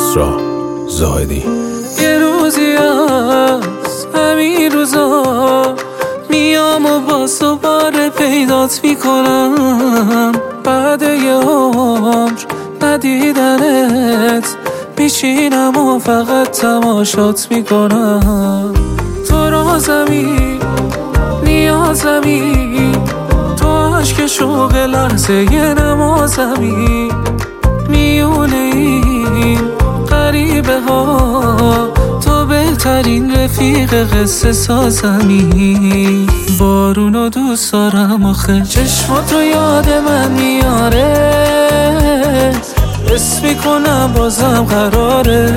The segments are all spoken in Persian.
کسری زاهدی. یه روزی از همین روزا میام و باز دوباره پیدات میکنم. بعد یه عمر ندیدنت میشینم و فقط تماشات میکنم. تو رازمی نیازمی، تو عشق شوق لحظه یه نمازمی. میونه این غریبه ها تو بهترین رفیق قصه سازمی. بارونو دوست دارم آخه چشمات رو یاد من میاره. حس میکنم بازم قراره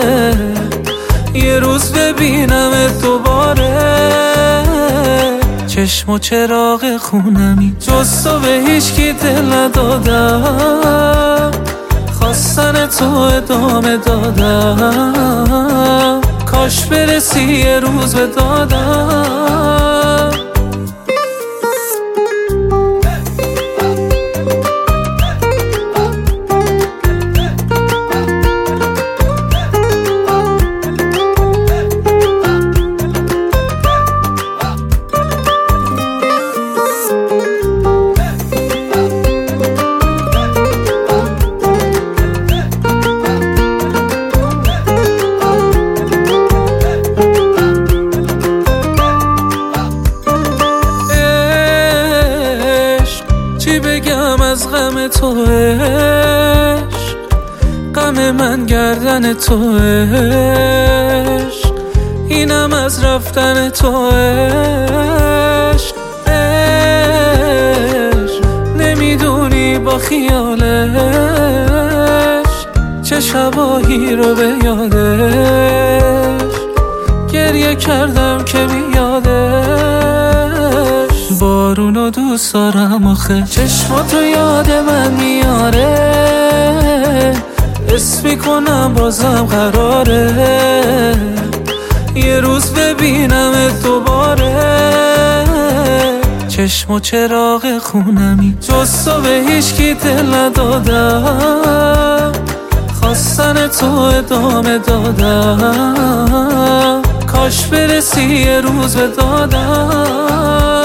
یه روز ببینمت دوباره. چشم و چراغ خونمی جز تو به هیچ کی دل ندادم. خواستن تو ادامه دادم، کاش برسی یه روز به دادم. چی بگم از غم تو عشق، غم من گردن تو عشق، اینم از رفتن تو عشق. نمیدونی با خیالش چه شبایی رو به یادش گریه کردم که بیادش. بارونو دوست دارم آخه چشمات رو یاد من میاره. حس میکنم بازم قراره یه روز ببینمت دوباره. چشم و چراغ خونمی جز تو به هیچ کی دل ندادم. خواستن تو ادامه دادم، کاش برسی یه روز به دادم.